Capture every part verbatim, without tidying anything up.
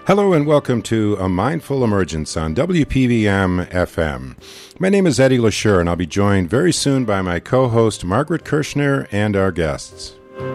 Hello and welcome to A Mindful Emergence on W P V M F M. My name is Eddie LaSure, and I'll be joined very soon by my co-host Margaret Kirschner and our guests.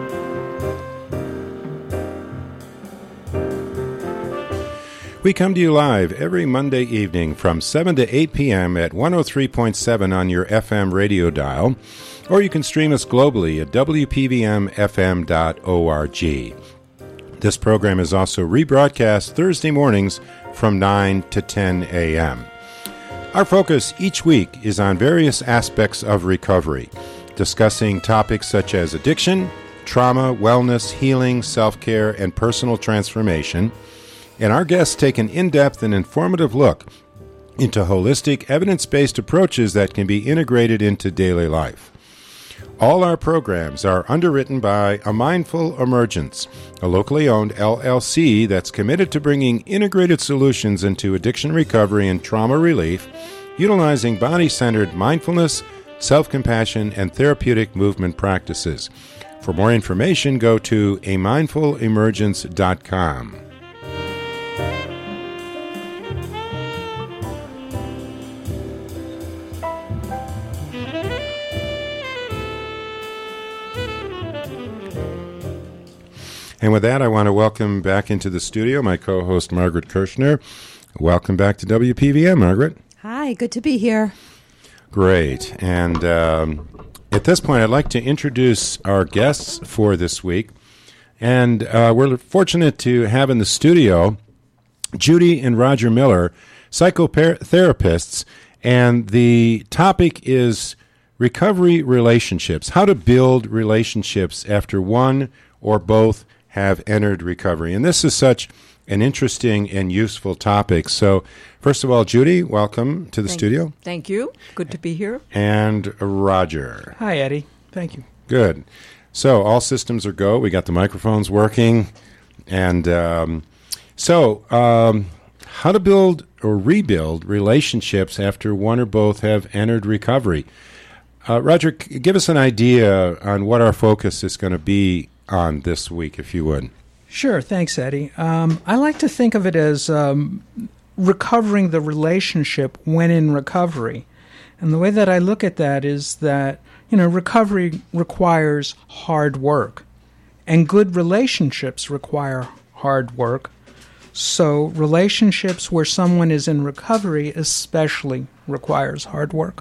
We come to you live every Monday evening from seven to eight p.m. at one oh three point seven on your F M radio dial, or you can stream us globally at w p v m f m dot org. This program is also rebroadcast Thursday mornings from nine to ten a.m. Our focus each week is on various aspects of recovery, discussing topics such as addiction, trauma, wellness, healing, self-care, and personal transformation. And our guests take an in-depth and informative look into holistic, evidence-based approaches that can be integrated into daily life. All our programs are underwritten by A Mindful Emergence, a locally owned L L C that's committed to bringing integrated solutions into addiction recovery and trauma relief, utilizing body-centered mindfulness, self-compassion, and therapeutic movement practices. For more information, go to a mindful emergence dot com. And with that, I want to welcome back into the studio my co-host, Margaret Kirschner. Welcome back to W P V M, Margaret. Hi, good to be here. Great. And um, at this point, I'd like to introduce our guests for this week. And uh, we're fortunate to have in the studio Judy and Roger Miller, psychotherapists. And the topic is recovery relationships, how to build relationships after one or both have entered recovery. And this is such an interesting and useful topic. So, first of all, Judy, welcome to the Thank studio. You. Thank you. Good to be here. And Roger. Hi, Eddie. Thank you. Good. So, all systems are go. We got the microphones working. And um, so, um, how to build or rebuild relationships after one or both have entered recovery. Uh, Roger, give us an idea on what our focus is going to be on this week, if you would. Sure. Thanks, Eddie. Um, I like to think of it as um, recovering the relationship when in recovery. And the way that I look at that is that, you know, recovery requires hard work, and good relationships require hard work. So relationships where someone is in recovery especially requires hard work.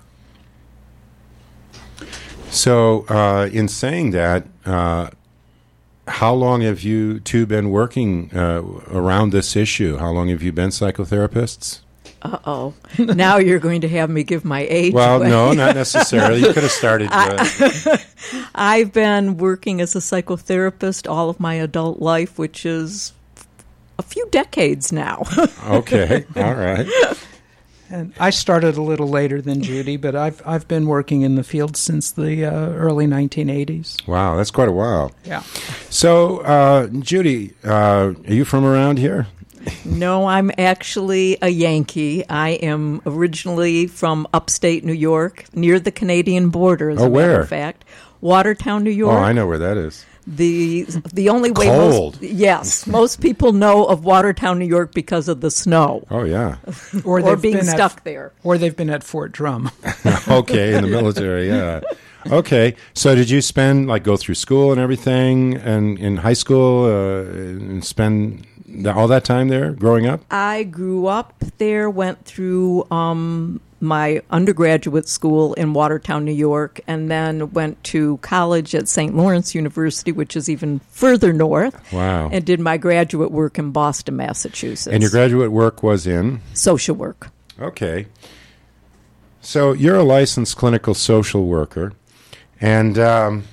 So, uh, in saying that, uh, how long have you two been working uh, around this issue? How long have you been psychotherapists? Uh-oh. Now you're going to have me give my age Well, away. no, not necessarily. You could have started. Uh, I've been working as a psychotherapist all of my adult life, which is a few decades now. Okay. All right. And I started a little later than Judy, but I've I've been working in the field since the uh, early nineteen eighties. Wow, that's quite a while. Yeah. So, uh, Judy, uh, are you from around here? No, I'm actually a Yankee. I am originally from upstate New York, near the Canadian border, as Oh, a matter where? of fact. Watertown, New York. Oh, I know where that is. The the only way Cold. most yes most people know of Watertown, New York, because of the snow Oh, yeah. or, they've being been stuck at, there. Or they've been at Fort Drum. Okay, in the military, yeah. Okay, so did you spend, like, go through school and everything, and in high school, uh, and spend the, all that time there growing up? I grew up there, went through um, my undergraduate school in Watertown, New York, and then went to college at Saint Lawrence University, which is even further north. Wow. And did my graduate work in Boston, Massachusetts. And your graduate work was in? Social work. Okay. So you're a licensed clinical social worker, and um,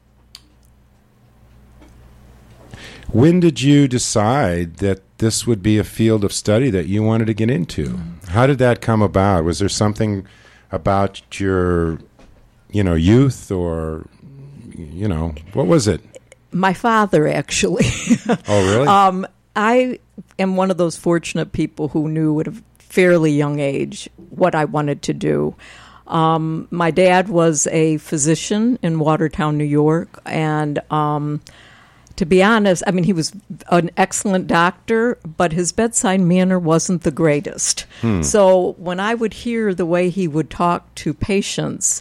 when did you decide that this would be a field of study that you wanted to get into? Mm. How did that come about? Was there something about your, you know, youth, or, you know, what was it? My father, actually. Oh, really? um, I am one of those fortunate people who knew at a fairly young age what I wanted to do. Um, my dad was a physician in Watertown, New York, and um, to be honest, I mean, he was an excellent doctor, but his bedside manner wasn't the greatest. Hmm. So when I would hear the way he would talk to patients,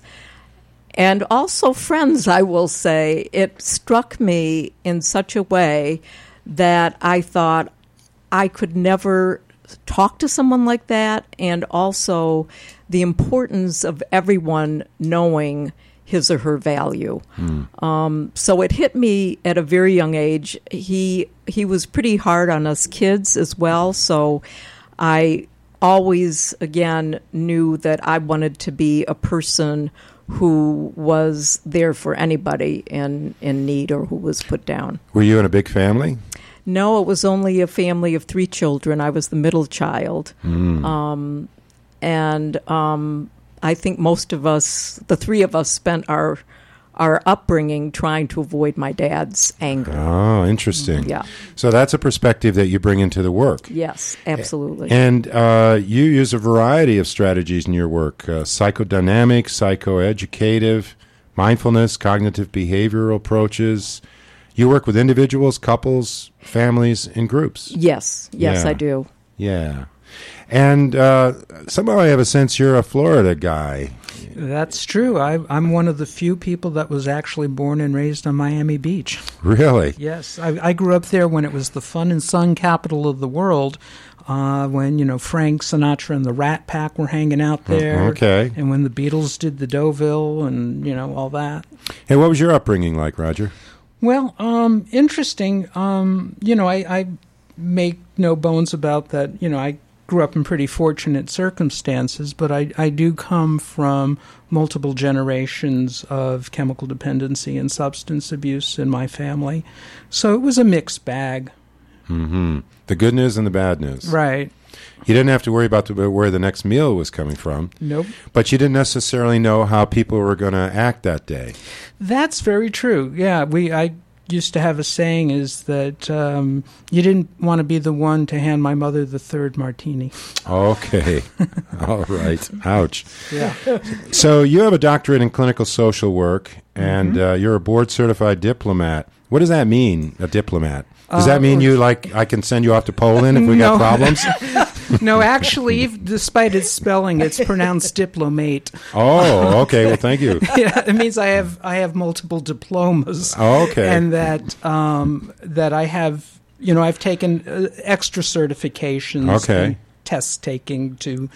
and also friends, I will say, it struck me in such a way that I thought I could never talk to someone like that, and also the importance of everyone knowing his or her value. Mm. Um, so it hit me at a very young age. He he was pretty hard on us kids as well, so I always, again, knew that I wanted to be a person who was there for anybody in, in need or who was put down. Were you in a big family? No, it was only a family of three children. I was the middle child. Mm. Um, and um, I think most of us, the three of us, spent our our upbringing trying to avoid my dad's anger. Oh, interesting. Yeah. So that's a perspective that you bring into the work. Yes, absolutely. And uh, you use a variety of strategies in your work, uh, psychodynamic, psychoeducative, mindfulness, cognitive behavioral approaches. You work with individuals, couples, families, and groups. Yes, yes, yeah. I do. Yeah. And uh, somehow I have a sense you're a Florida guy. That's true. I, I'm one of the few people that was actually born and raised on Miami Beach. Really? Yes. I, I grew up there when it was the fun and sun capital of the world, uh, when, you know, Frank Sinatra and the Rat Pack were hanging out there. Okay. And when the Beatles did the Deauville and, you know, all that. Hey, what was your upbringing like, Roger? Well, um, interesting. Um, you know, I, I make no bones about that. You know, I grew up in pretty fortunate circumstances, but I, I do come from multiple generations of chemical dependency and substance abuse in my family. So it was a mixed bag. Mm-hmm. The good news and the bad news. Right. You didn't have to worry about the, where the next meal was coming from. Nope. But you didn't necessarily know how people were going to act that day. That's very true. Yeah, we I used to have a saying is that um, you didn't want to be the one to hand my mother the third martini. Okay. All right. Ouch. Yeah. So you have a doctorate in clinical social work, and mm-hmm. uh, you're a board-certified diplomat. What does that mean, a diplomat? Does that mean you, like, I can send you off to Poland if we no. got problems? No, actually, despite its spelling, it's pronounced diplomate. Oh, okay. Well, thank you. Yeah, it means I have I have multiple diplomas. Oh, okay. And that um, that I have, you know, I've taken uh, extra certifications okay. and test taking to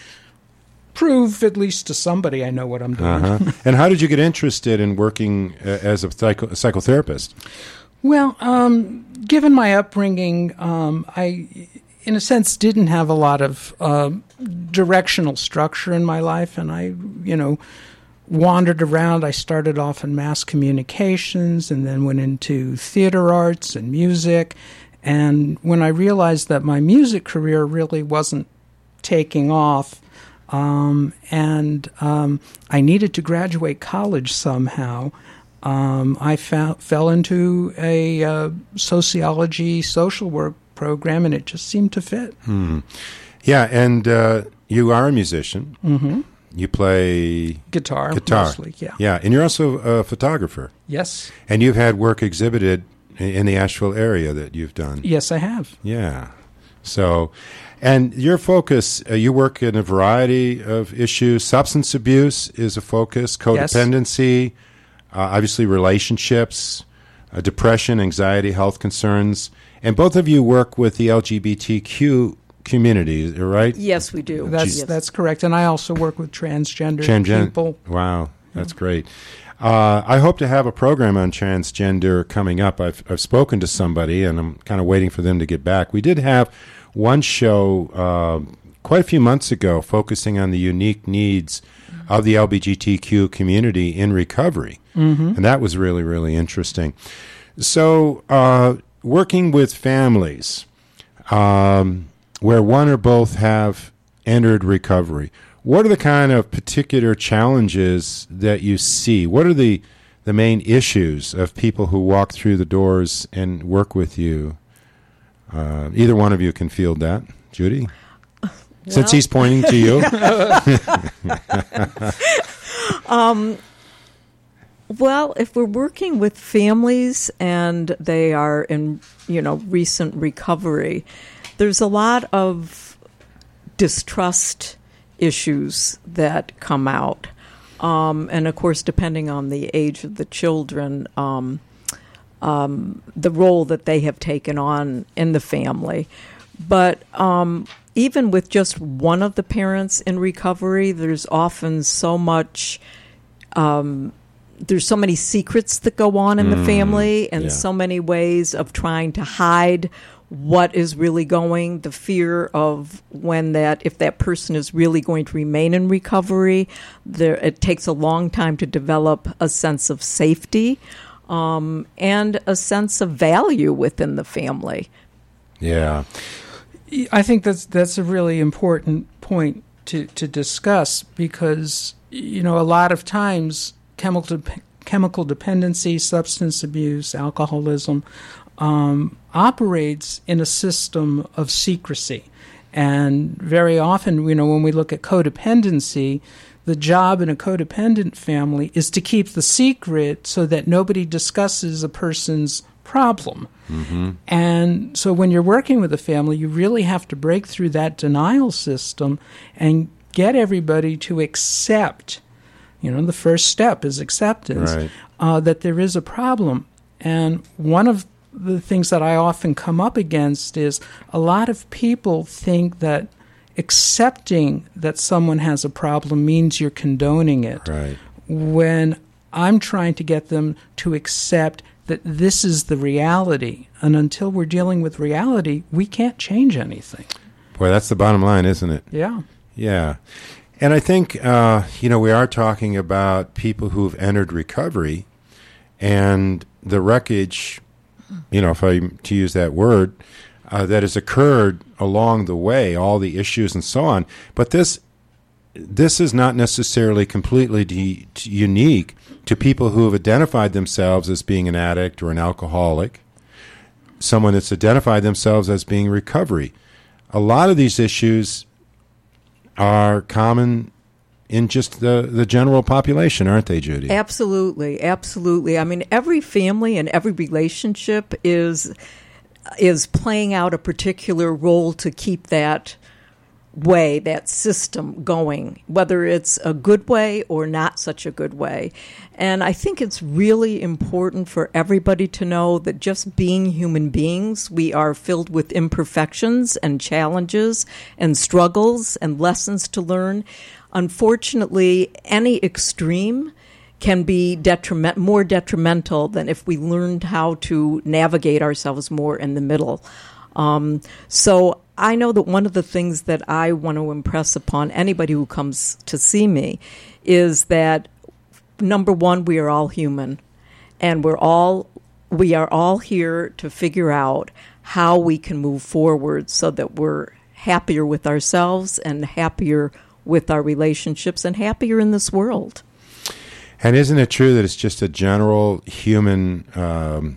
prove, at least to somebody, I know what I'm doing. Uh-huh. And how did you get interested in working uh, as a, psycho- a psychotherapist? Well, um, given my upbringing, um, I, in a sense, didn't have a lot of uh, directional structure in my life, and I, you know, wandered around. I started off in mass communications and then went into theater arts and music, and when I realized that my music career really wasn't taking off, um, and um, I needed to graduate college somehow, Um, I fa- fell into a uh, sociology, social work program, and it just seemed to fit. Hmm. Yeah, and uh, you are a musician. Mm-hmm. You play guitar, guitar, mostly, yeah. Yeah, and you're also a photographer. Yes. And you've had work exhibited in the Asheville area that you've done. Yes, I have. Yeah. So, and your focus, uh, you work in a variety of issues. Substance abuse is a focus, codependency, yes. Uh, obviously relationships, uh, depression, anxiety, health concerns. And both of you work with the L G B T Q community, right? Yes, we do. That's yes. that's correct. And I also work with transgender Transgen- people. Wow, that's yeah. great. Uh, I hope to have a program on transgender coming up. I've, I've spoken to somebody, and I'm kind of waiting for them to get back. We did have one show uh, quite a few months ago focusing on the unique needs of the L G B T Q community in recovery. Mm-hmm. And that was really, really interesting. So uh, working with families um, where one or both have entered recovery, what are the kind of particular challenges that you see? What are the, the main issues of people who walk through the doors and work with you? Uh, either one of you can field that. Judy? Well, since he's pointing to you. um, Well, if we're working with families and they are in, you know, recent recovery, there's a lot of distrust issues that come out. Um, and, of course, depending on the age of the children, um, um, the role that they have taken on in the family. But um, even with just one of the parents in recovery, there's often so much... Um, there's so many secrets that go on in mm, the family and yeah. so many ways of trying to hide what is really going, the fear of when that, if that person is really going to remain in recovery, there, it takes a long time to develop a sense of safety um, and a sense of value within the family. Yeah. I think that's that's a really important point to, to discuss because, you know, a lot of times chemical de- chemical dependency, substance abuse, alcoholism um, operates in a system of secrecy. And very often, you know, when we look at codependency, the job in a codependent family is to keep the secret so that nobody discusses a person's problem. Mm-hmm. And so when you're working with a family, you really have to break through that denial system and get everybody to accept. You know, the first step is acceptance, right. uh, that there is a problem. And one of the things that I often come up against is a lot of people think that accepting that someone has a problem means you're condoning it. Right. When I'm trying to get them to accept that this is the reality. And until we're dealing with reality, we can't change anything. Boy, that's the bottom line, isn't it? Yeah. Yeah. And I think, uh, you know, we are talking about people who've entered recovery and the wreckage, you know, if I to use that word, uh, that has occurred along the way, all the issues and so on. But this this is not necessarily completely de- unique to people who have identified themselves as being an addict or an alcoholic, someone that's identified themselves as being recovery. A lot of these issues are common in just the, the general population, aren't they, Judy? Absolutely, absolutely. I mean, every family and every relationship is is playing out a particular role to keep that way, that system going, whether it's a good way or not such a good way. And I think it's really important for everybody to know that just being human beings, we are filled with imperfections and challenges and struggles and lessons to learn. Unfortunately, any extreme can be detriment, more detrimental than if we learned how to navigate ourselves more in the middle. Um, so I know that one of the things that I want to impress upon anybody who comes to see me is that, number one, we are all human, and we're all we are all here to figure out how we can move forward so that we're happier with ourselves and happier with our relationships and happier in this world. And isn't it true that it's just a general human um,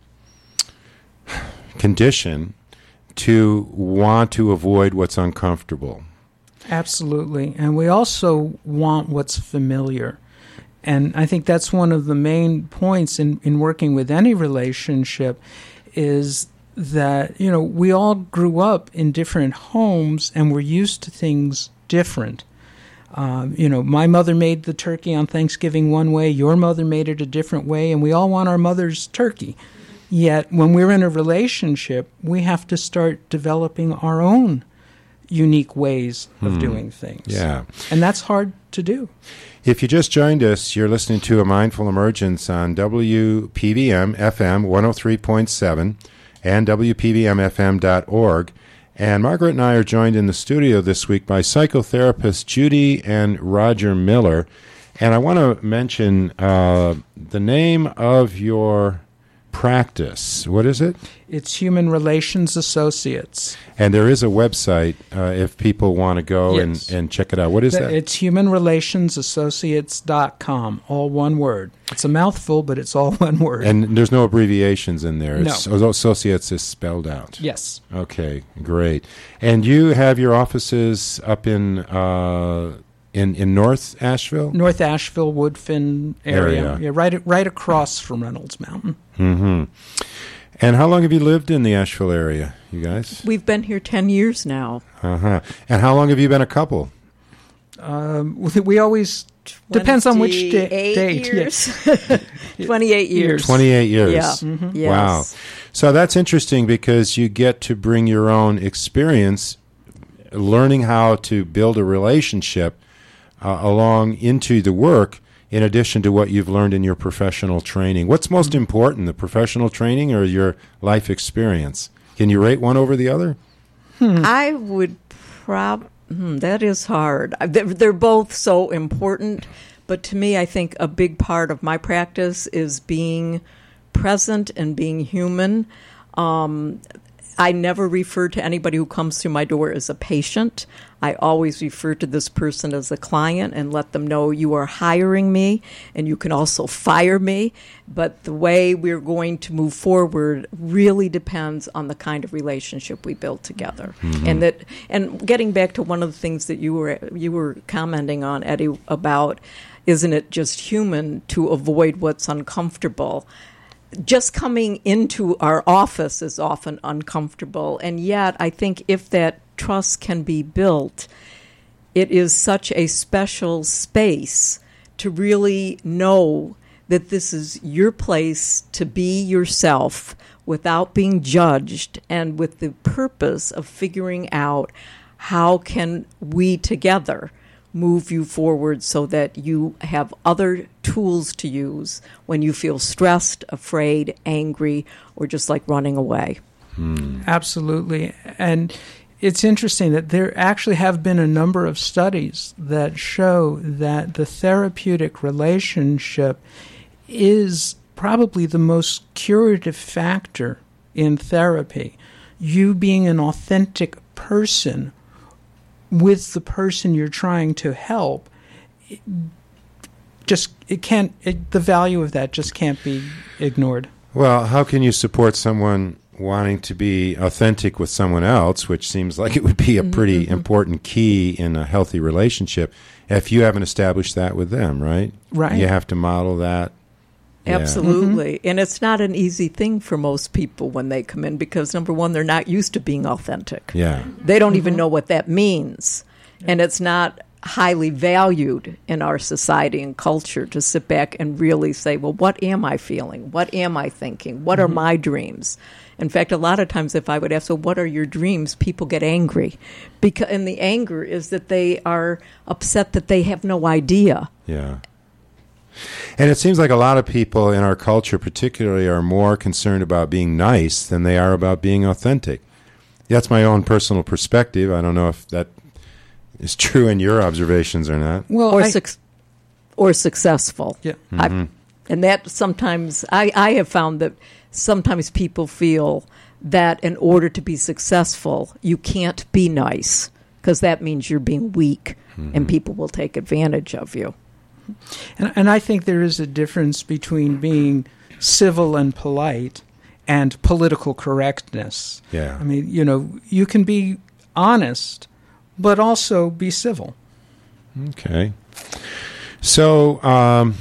condition to want to avoid what's uncomfortable? Absolutely. And we also want what's familiar. And I think that's one of the main points in, in working with any relationship is that, you know, we all grew up in different homes and we're used to things different. Um, you know, my mother made the turkey on Thanksgiving one way, your mother made it a different way, and we all want our mother's turkey. Yet when we're in a relationship, we have to start developing our own unique ways of hmm. doing things. Yeah. And that's hard to do. If you just joined us, you're listening to A Mindful Emergence on W P V M F M one oh three point seven and W P V M F M dot org. And Margaret and I are joined in the studio this week by psychotherapists Judy and Roger Miller. And I want to mention uh, the name of your practice. What is it? It's Human Relations Associates. And there is a website uh, if people want to go yes. and, and check it out. What is that? It's human relations associates dot com, all one word. It's a mouthful, but it's all one word. And there's no abbreviations in there. No. It's, associates is spelled out. Yes. Okay, great. And you have your offices up in uh, In in North Asheville? North Asheville, Woodfin area. Area. Yeah, right right across from Reynolds Mountain. Mm-hmm. And how long have you lived in the Asheville area, you guys? We've been here ten years now. Uh-huh. And how long have you been a couple? Um, we always depends on which da- date. Years. twenty-eight years. twenty-eight years. Yeah. Mm-hmm. Yes. Wow. So that's interesting because you get to bring your own experience, learning how to build a relationship uh, along into the work, in addition to what you've learned in your professional training. What's most mm-hmm. important, the professional training or your life experience? Can you rate one over the other? Hmm. I would prob. Hmm, that is hard. They're, they're both so important, but to me, I think a big part of my practice is being present and being human. Um, I never refer to anybody who comes through my door as a patient. I always refer to this person as a client and let them know you are hiring me and you can also fire me. But the way we're going to move forward really depends on the kind of relationship we build together. Mm-hmm. And that, and getting back to one of the things that you were you were commenting on, Eddie, about isn't it just human to avoid what's uncomfortable? Just coming into our office is often uncomfortable, and yet I think if that trust can be built, it is such a special space to really know that this is your place to be yourself without being judged and with the purpose of figuring out how can we together move you forward so that you have other tools to use when you feel stressed, afraid, angry, or just like running away. Hmm. Absolutely. And it's interesting that there actually have been a number of studies that show that the therapeutic relationship is probably the most curative factor in therapy. You being an authentic person with the person you're trying to help, it just it can't. It, the value of that just can't be ignored. Well, how can you support someone wanting to be authentic with someone else, which seems like it would be a pretty mm-hmm. important key in a healthy relationship, if you haven't established that with them, right? Right. You have to model that. Absolutely. Mm-hmm. And it's not an easy thing for most people when they come in because, number one, they're not used to being authentic. Yeah. They don't Mm-hmm. even know what that means. Yeah. And it's not highly valued in our society and culture to sit back and really say, well, what am I feeling? What am I thinking? What mm-hmm. are my dreams? In fact, a lot of times if I would ask, so what are your dreams? People get angry. Because, and the anger is that they are upset that they have no idea. Yeah. And it seems like a lot of people in our culture particularly are more concerned about being nice than they are about being authentic. That's my own personal perspective. I don't know if that is true in your observations or not. Well, or, I, suc- or successful. Yeah. Mm-hmm. I, and that sometimes, I, I have found that sometimes people feel that in order to be successful, you can't be nice because that means you're being weak mm-hmm. and people will take advantage of you. And, and I think there is a difference between being civil and polite and political correctness. Yeah. I mean, you know, you can be honest, but also be civil. Okay. So um,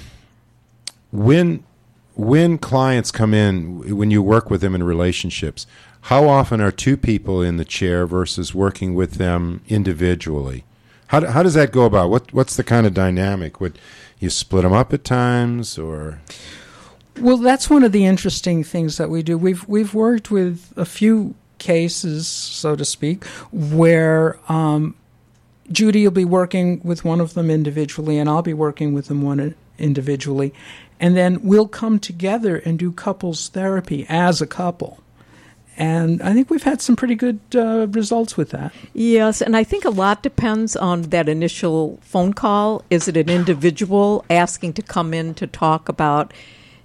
when when clients come in, when you work with them in relationships, how often are two people in the chair versus working with them individually? How do, how does that go about? What what's the kind of dynamic? Would you split them up at times, or? Well, that's one of the interesting things that we do. We've we've worked with a few cases, so to speak, where um, Judy will be working with one of them individually, and I'll be working with them one individually, and then we'll come together and do couples therapy as a couple. And I think we've had some pretty good uh, results with that. Yes, and I think a lot depends on that initial phone call. Is it an individual asking to come in to talk about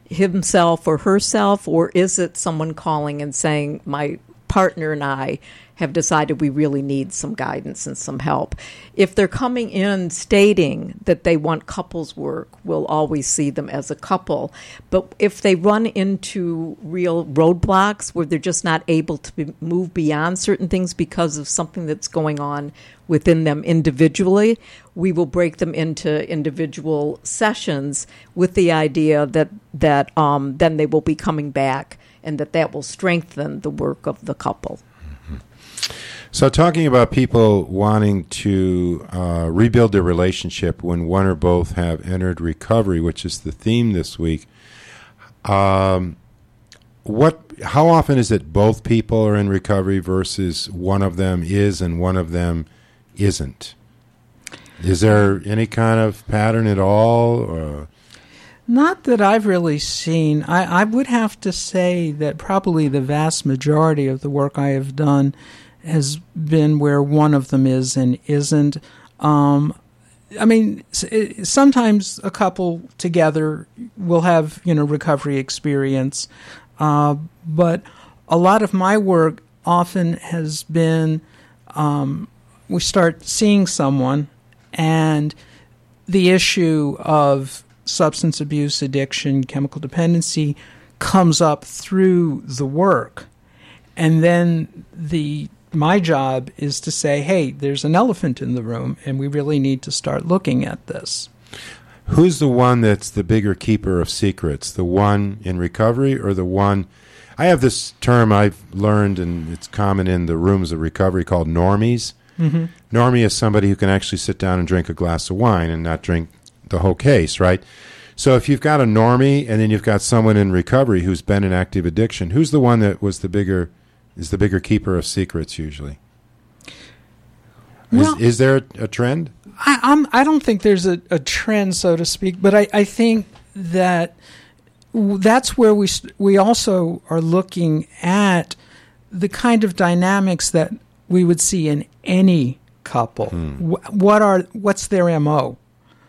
himself or herself, or is it someone calling and saying, my partner and I have decided we really need some guidance and some help. If they're coming in stating that they want couples work, we'll always see them as a couple. But if they run into real roadblocks where they're just not able to be, move beyond certain things because of something that's going on within them individually, we will break them into individual sessions with the idea that, that um, then they will be coming back and that that will strengthen the work of the couple. So talking about people wanting to uh, rebuild their relationship when one or both have entered recovery, which is the theme this week, um, what? how often is it both people are in recovery versus one of them is and one of them isn't? Is there any kind of pattern at all? Or? Not that I've really seen. I, I would have to say that probably the vast majority of the work I have done has been where one of them is and isn't. Um, I mean, sometimes a couple together will have, you know, recovery experience, uh, but a lot of my work often has been um, we start seeing someone and the issue of substance abuse, addiction, chemical dependency comes up through the work, and then the my job is to say, hey, there's an elephant in the room, and we really need to start looking at this. Who's the one that's the bigger keeper of secrets? The one in recovery or the one... I have this term I've learned, and it's common in the rooms of recovery, called normies. Mm-hmm. Normie is somebody who can actually sit down and drink a glass of wine and not drink the whole case, right? So if you've got a normie and then you've got someone in recovery who's been in active addiction, who's the one that was the bigger... is the bigger keeper of secrets usually? Well, is, is there a, a trend? I, I'm, I don't think there's a, a trend, so to speak, but I, I think that that's where we we also are looking at the kind of dynamics that we would see in any couple. Hmm. What are what's their M O?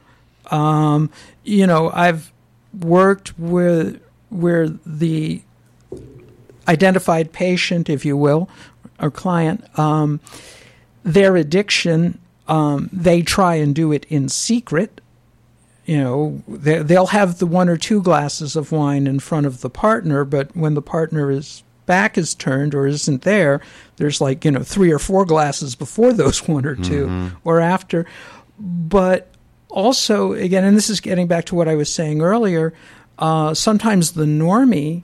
Um, you know, I've worked with where the identified patient, if you will, or client, um, their addiction, um, they try and do it in secret. You know, they, they'll have the one or two glasses of wine in front of the partner, but when the partner is back is turned or isn't there, there's like, you know, three or four glasses before those one or two mm-hmm. or after. But also, again, and this is getting back to what I was saying earlier, uh, sometimes the normie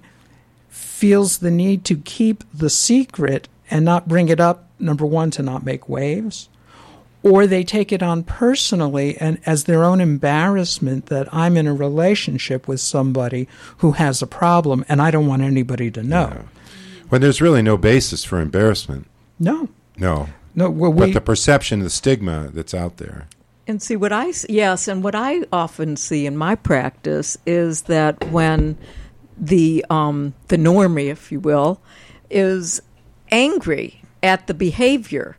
feels the need to keep the secret and not bring it up, number one, to not make waves, or they take it on personally and as their own embarrassment that I'm in a relationship with somebody who has a problem and I don't want anybody to know. Yeah. When there's really no basis for embarrassment. No. No. No. Well, we, but the perception, the stigma that's out there. And see, what I, yes, and what I often see in my practice is that when the um, the normie, if you will, is angry at the behavior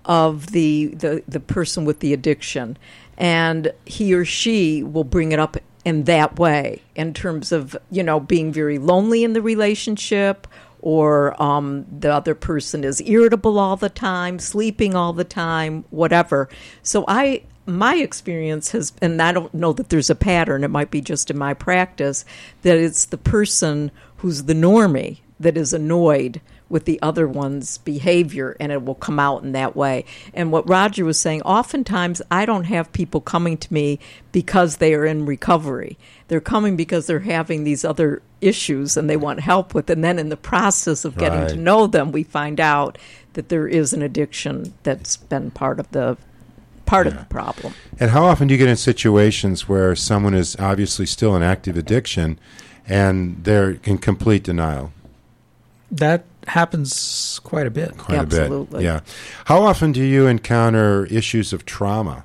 of the, the the person with the addiction, and he or she will bring it up in that way, in terms of, you know, being very lonely in the relationship, or um, the other person is irritable all the time, sleeping all the time, whatever. So I. My experience has, and I don't know that there's a pattern, it might be just in my practice, that it's the person who's the normie that is annoyed with the other one's behavior, and it will come out in that way. And what Roger was saying, oftentimes I don't have people coming to me because they are in recovery. They're coming because they're having these other issues and they want help with, and then in the process of getting right. to know them, we find out that there is an addiction that's been part of the part yeah. of the problem. And how often do you get in situations where someone is obviously still in active addiction and they're in complete denial? That happens quite a bit. Quite Absolutely. a bit, yeah. How often do you encounter issues of trauma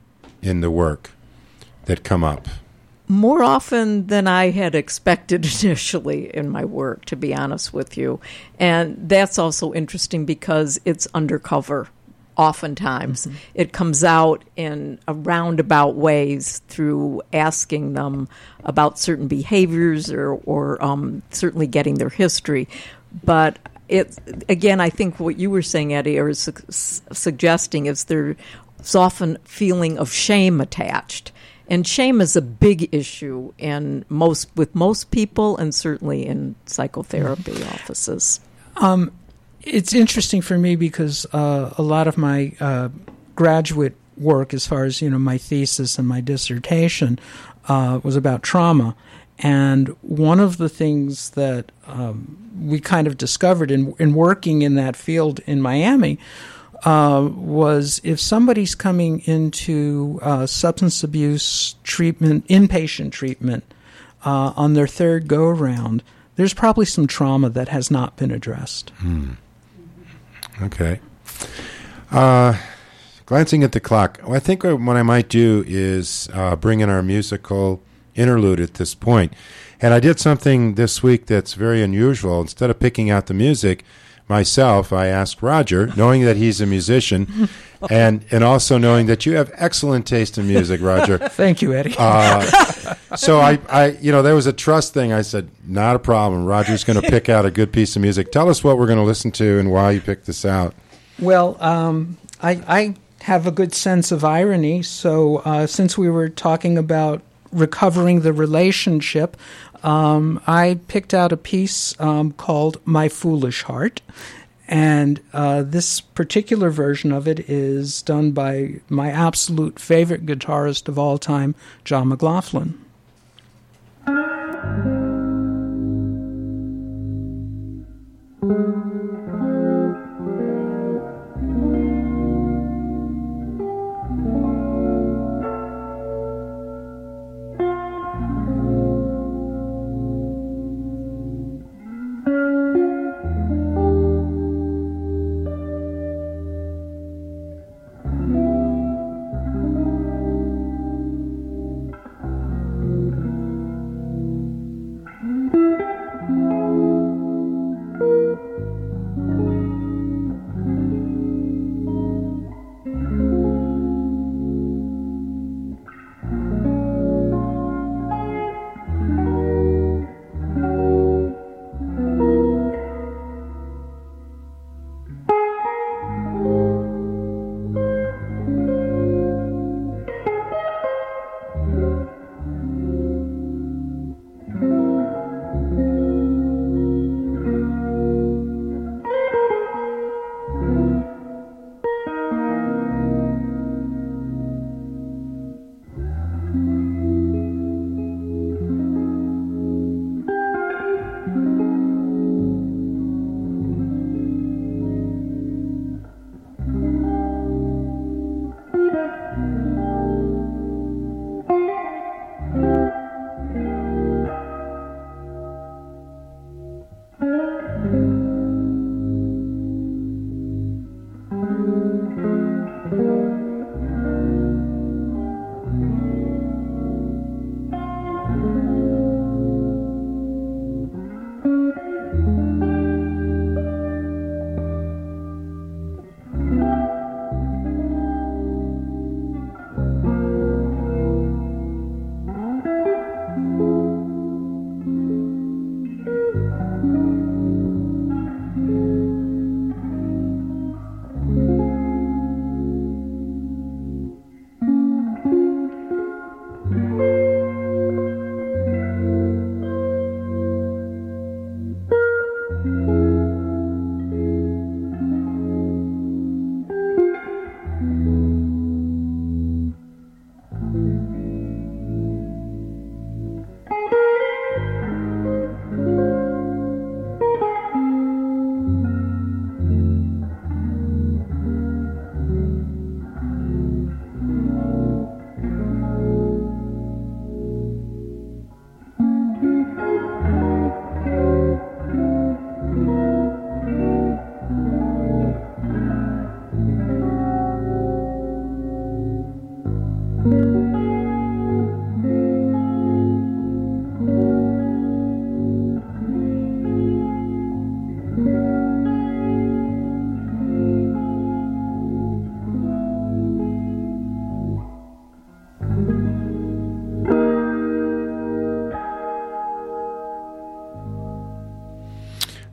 in the work that come up? More often than I had expected initially in my work, to be honest with you. And that's also interesting because it's undercover. Oftentimes, mm-hmm. it comes out in a roundabout ways through asking them about certain behaviors or, or um, certainly getting their history. But it again, I think what you were saying, Eddie, or su- suggesting is there's often feeling of shame attached. And shame is a big issue in most with most people, and certainly in psychotherapy offices. Um, it's interesting for me because uh, a lot of my uh, graduate work, as far as you know, my thesis and my dissertation, uh, was about trauma. And one of the things that um, we kind of discovered in in working in that field in Miami. Uh, was if somebody's coming into uh, substance abuse treatment, inpatient treatment, uh, on their third go-around, there's probably some trauma that has not been addressed. Hmm. Okay. Uh, glancing at the clock, well, I think what I might do is uh, bring in our musical interlude at this point. And I did something this week that's very unusual. Instead of picking out the music myself, I asked Roger, knowing that he's a musician, and and also knowing that you have excellent taste in music, Roger. Thank you, Eddie. Uh, so I, I, you know, there was a trust thing. I said, not a problem. Roger's going to pick out a good piece of music. Tell us what we're going to listen to and why you picked this out. Well, um, I, I have a good sense of irony. So uh, since we were talking about recovering the relationship, Um, I picked out a piece um, called My Foolish Heart, and uh, this particular version of it is done by my absolute favorite guitarist of all time, John McLaughlin.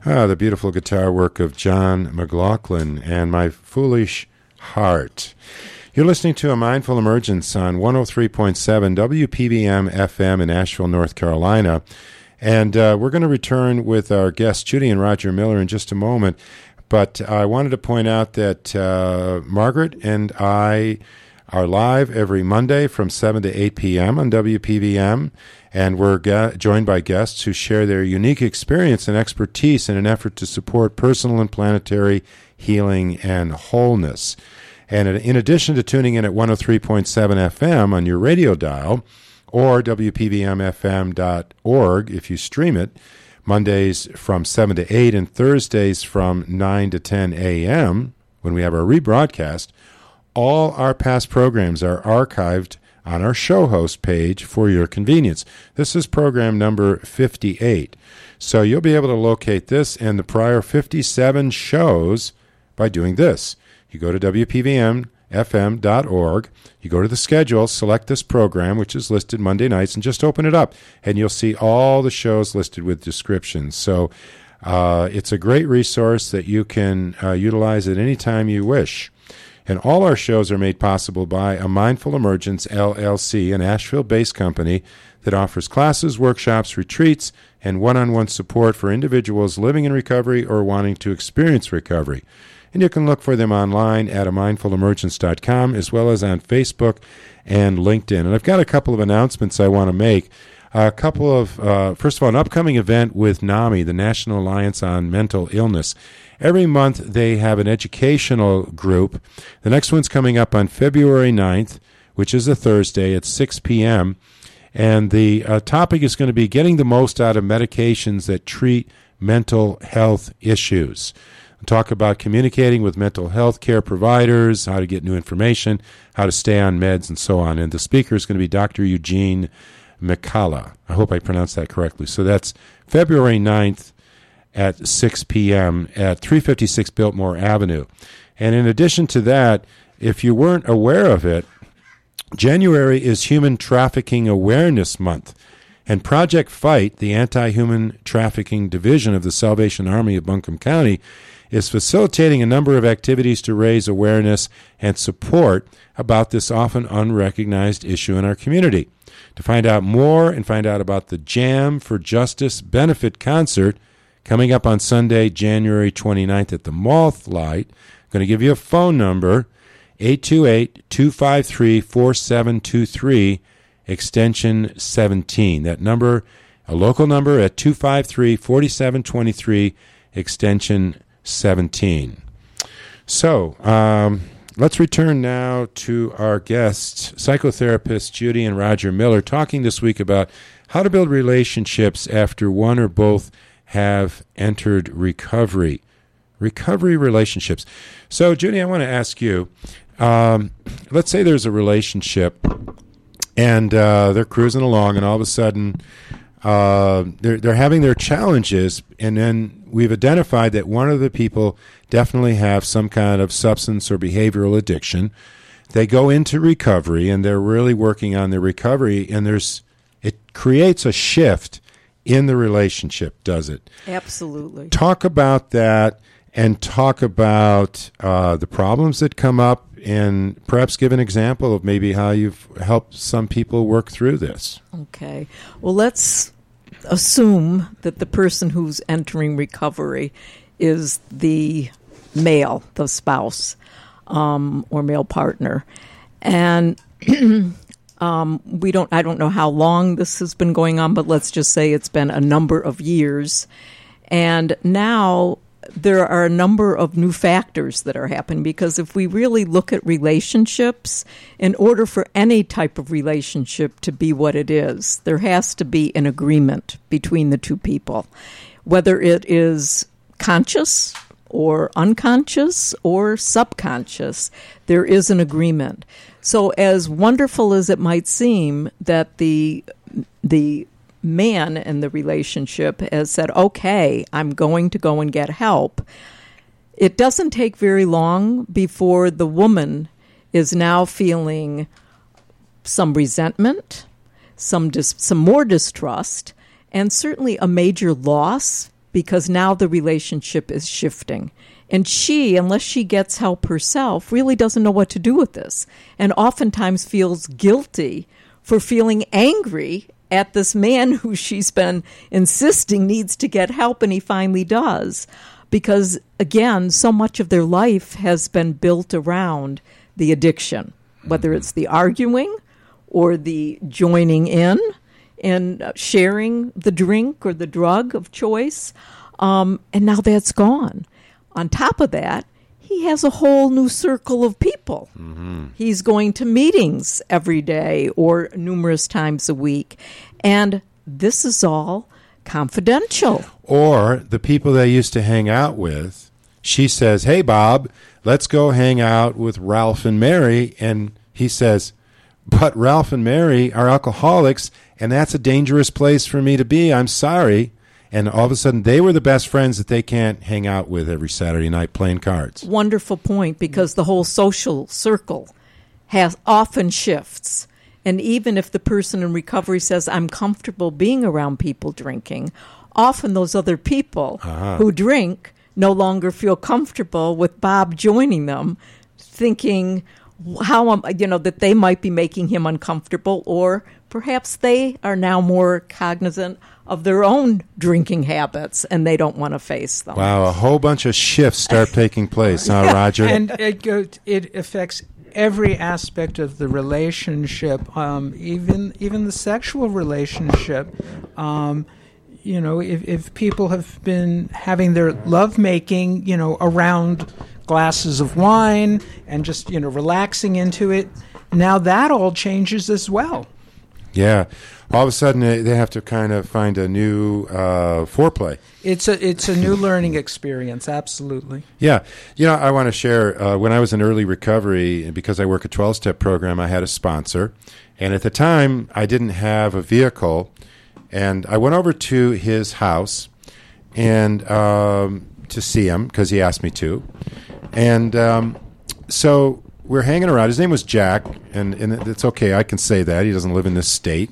Ah, the beautiful guitar work of John McLaughlin and My Foolish Heart. You're listening to A Mindful Emergence on one oh three point seven W P V M F M in Asheville, North Carolina. And uh, we're going to return with our guests, Judy and Roger Miller, in just a moment. But I wanted to point out that uh, Margaret and I are live every Monday from seven to eight p.m. on W P V M. And we're ga- joined by guests who share their unique experience and expertise in an effort to support personal and planetary healing and wholeness. And in addition to tuning in at one oh three point seven F M on your radio dial or W P V M F M dot org if you stream it, Mondays from seven to eight and Thursdays from nine to ten a.m. when we have our rebroadcast, all our past programs are archived on our show host page for your convenience. This is program number fifty-eight. So you'll be able to locate this and the prior fifty-seven shows by doing this. You go to W P V M F M dot org, you go to the schedule, select this program, which is listed Monday nights, and just open it up, and you'll see all the shows listed with descriptions. So uh, it's a great resource that you can uh, utilize at any time you wish. And all our shows are made possible by A Mindful Emergence, L L C, an Asheville-based company that offers classes, workshops, retreats, and one-on-one support for individuals living in recovery or wanting to experience recovery. And you can look for them online at a mindful emergence dot com as well as on Facebook and LinkedIn. And I've got a couple of announcements I want to make. A couple of, uh, first of all, an upcoming event with NAMI, the National Alliance on Mental Illness. Every month they have an educational group. The next one's coming up on February ninth, which is a Thursday at six p.m. And the uh, topic is going to be getting the most out of medications that treat mental health issues. We'll talk about communicating with mental health care providers, how to get new information, how to stay on meds, and so on. And the speaker is going to be Doctor Eugene McCullough. I hope I pronounced that correctly. So that's February ninth at six p.m. at three fifty-six Biltmore Avenue. And in addition to that, if you weren't aware of it, January is Human Trafficking Awareness Month. And Project Fight, the anti-human trafficking division of the Salvation Army of Buncombe County, is facilitating a number of activities to raise awareness and support about this often unrecognized issue in our community. To find out more and find out about the Jam for Justice benefit concert coming up on Sunday, January twenty-ninth at the Moth Light, I'm going to give you a phone number, eight two eight, two five three, four seven two three, extension seventeen. That number, a local number at two five three, four seven two three, extension seventeen. So, um, let's return now to our guests, psychotherapists Judy and Roger Miller, talking this week about how to build relationships after one or both have entered recovery. Recovery relationships. So, Judy, I want to ask you, um, let's say there's a relationship and uh, they're cruising along, and all of a sudden uh, they're, they're having their challenges, and then we've identified that one of the people definitely have some kind of substance or behavioral addiction. They go into recovery, and they're really working on their recovery, and there's it creates a shift in the relationship, does it? Absolutely. Talk about that, and talk about uh, the problems that come up, and perhaps give an example of maybe how you've helped some people work through this. Okay. Well, let's assume that the person who's entering recovery is the male, the spouse, um, or male partner. And um, we don't, I don't know how long this has been going on, but let's just say it's been a number of years. And now there are a number of new factors that are happening, because if we really look at relationships, in order for any type of relationship to be what it is, there has to be an agreement between the two people, whether it is conscious or unconscious or subconscious. There is an agreement. So as wonderful as it might seem that the the man in the relationship has said, okay, I'm going to go and get help, it doesn't take very long before the woman is now feeling some resentment, some dis- some more distrust, and certainly a major loss, because now the relationship is shifting. And she, unless she gets help herself, really doesn't know what to do with this, and oftentimes feels guilty for feeling angry at this man who she's been insisting needs to get help, and he finally does. Because, again, so much of their life has been built around the addiction, whether it's the arguing or the joining in and sharing the drink or the drug of choice. Um, and now that's gone. On top of that, he has a whole new circle of people. Mm-hmm. He's going to meetings every day or numerous times a week. And this is all confidential. Or the people they used to hang out with, she says, hey, Bob, let's go hang out with Ralph and Mary. And he says, but Ralph and Mary are alcoholics, and that's a dangerous place for me to be. I'm sorry. And all of a sudden, they were the best friends that they can't hang out with every Saturday night playing cards. Wonderful point, because the whole social circle has often shifts. And even if the person in recovery says, I'm comfortable being around people drinking, often those other people uh-huh. who drink no longer feel comfortable with Bob joining them, thinking how um, you know that they might be making him uncomfortable, or perhaps they are now more cognizant of their own drinking habits and they don't want to face them. Wow, a whole bunch of shifts start taking place, huh, Roger? And it go, it affects every aspect of the relationship, um, even even the sexual relationship. Um, you know, if, if people have been having their lovemaking, you know, around glasses of wine and just, you know, relaxing into it, now that all changes as well. Yeah. All of a sudden, they have to kind of find a new uh, foreplay. It's a it's a new learning experience, absolutely. Yeah. You know, I want to share, uh, when I was in early recovery, because I work a twelve-step program, I had a sponsor. And at the time, I didn't have a vehicle. And I went over to his house and um, to see him, because he asked me to. And um, so we're hanging around. His name was Jack, and, and it's okay. I can say that. He doesn't live in this state.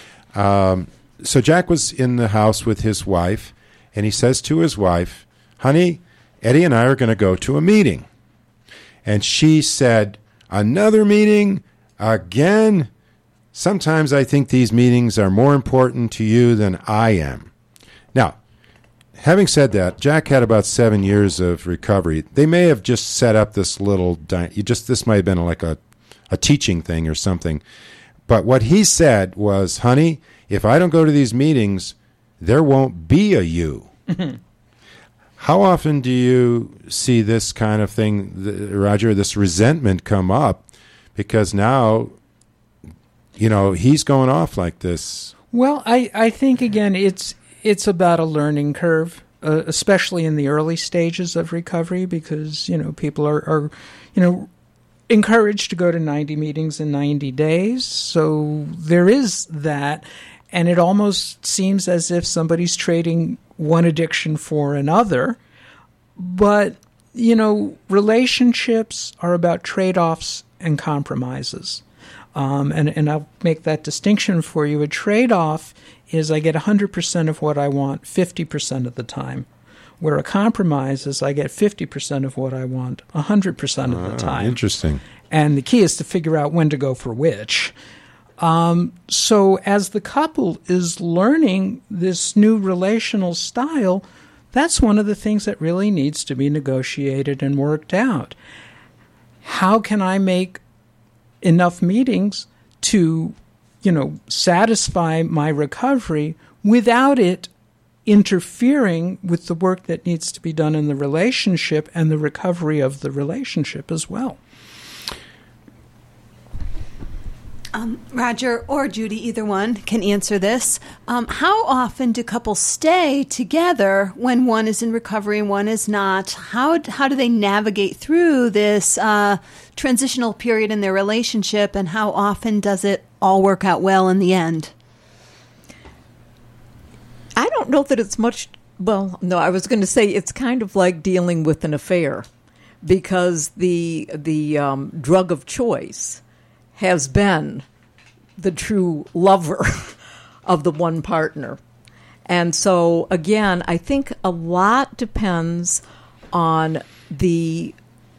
Um, so Jack was in the house with his wife, and he says to his wife, honey, Eddie and I are going to go to a meeting. And she said, another meeting? Again? Sometimes I think these meetings are more important to you than I am. Now, having said that, Jack had about seven years of recovery. They may have just set up this little, you just this might have been like a, a teaching thing or something. But what he said was, honey, if I don't go to these meetings, there won't be a you. Mm-hmm. How often do you see this kind of thing, Roger, this resentment come up? Because now, you know, he's going off like this. Well, I, I think, again, it's it's about a learning curve, uh, especially in the early stages of recovery, because, you know, people are, are you know, encouraged to go to ninety meetings in ninety days. So there is that. And it almost seems as if somebody's trading one addiction for another. But, you know, relationships are about trade-offs and compromises. Um, and, and I'll make that distinction for you. A trade-off is I get one hundred percent of what I want fifty percent of the time, where a compromise is I get fifty percent of what I want one hundred percent of the time. Ah, interesting. And the key is to figure out when to go for which. Um, so as the couple is learning this new relational style, that's one of the things that really needs to be negotiated and worked out. How can I make enough meetings to, you know, satisfy my recovery without it interfering with the work that needs to be done in the relationship and the recovery of the relationship as well? Um, Roger or Judy, either one can answer this. Um, how often do couples stay together when one is in recovery and one is not? How how do they navigate through this uh, transitional period in their relationship, and how often does it all work out well in the end? I don't know that it's much. Well, no, I was going to say it's kind of like dealing with an affair, because the the um, drug of choice has been the true lover of the one partner. And so, again, I think a lot depends on the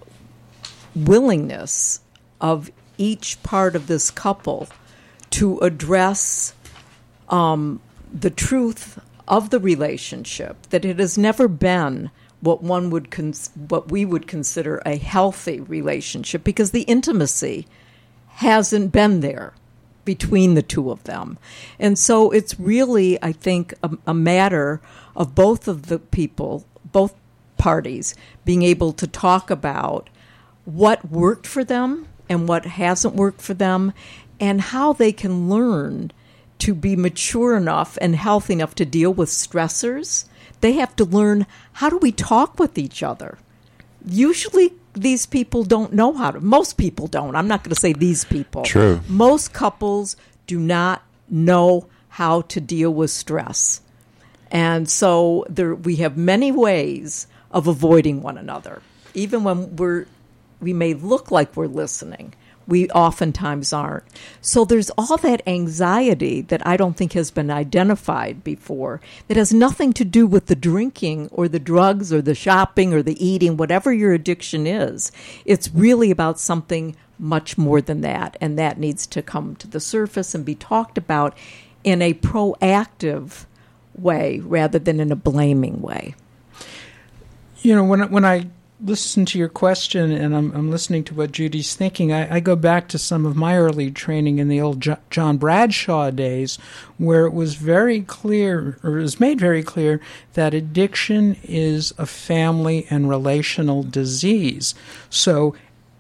willingness of each part of this couple to address um, the truth of the relationship, that it has never been what one would cons- what we would consider a healthy relationship, because the intimacy hasn't been there between the two of them. And so it's really, I think, a, a matter of both of the people, both parties, being able to talk about what worked for them and what hasn't worked for them, and how they can learn to be mature enough and healthy enough to deal with stressors. They have to learn, how do we talk with each other? Usually these people don't know how to. Most people don't. I'm not going to say these people. True. Most couples do not know how to deal with stress. And so there, we have many ways of avoiding one another. Even when we're, we may look like we're listening, we oftentimes aren't. So there's all that anxiety that I don't think has been identified before, that has nothing to do with the drinking or the drugs or the shopping or the eating, whatever your addiction is. It's really about something much more than that, and that needs to come to the surface and be talked about in a proactive way rather than in a blaming way. You know, when when I listen to your question and I'm, I'm listening to what Judy's thinking, I, I go back to some of my early training in the old Jo- John Bradshaw days, where it was very clear, or it was made very clear, that addiction is a family and relational disease. So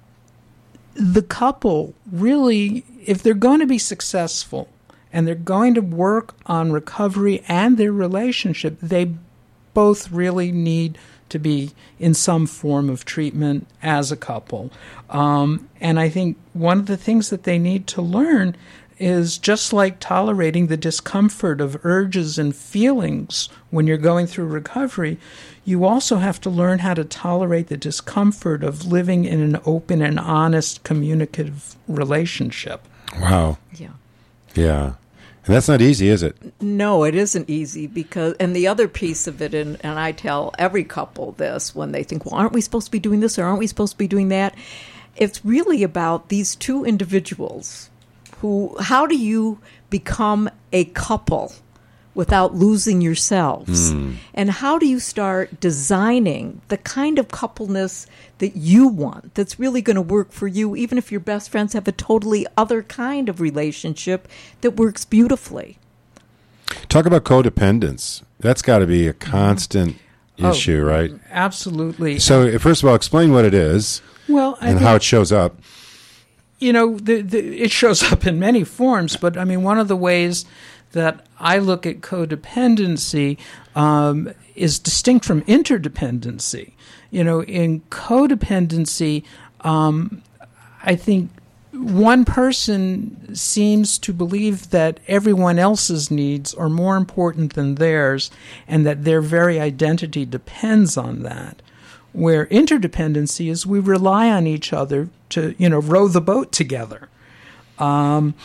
the couple really, if they're going to be successful and they're going to work on recovery and their relationship, they both really need to be in some form of treatment as a couple. Um, and I think one of the things that they need to learn is, just like tolerating the discomfort of urges and feelings when you're going through recovery, you also have to learn how to tolerate the discomfort of living in an open and honest, communicative relationship. Wow. Yeah. Yeah. And that's not easy, is it? No, it isn't easy, because, and the other piece of it, and, and I tell every couple this when they think, well, aren't we supposed to be doing this or aren't we supposed to be doing that? It's really about these two individuals who, how do you become a couple without losing yourselves? Mm. And how do you start designing the kind of coupleness that you want, that's really going to work for you, even if your best friends have a totally other kind of relationship that works beautifully? Talk about codependence. That's got to be a constant mm. issue, oh, right? Absolutely. So, first of all, explain what it is well, I and think, how it shows up. You know, the, the, it shows up in many forms, but I mean, one of the ways that I look at codependency um, is distinct from interdependency. You know, in codependency, um, I think one person seems to believe that everyone else's needs are more important than theirs, and that their very identity depends on that. Where interdependency is, we rely on each other to, you know, row the boat together. Um,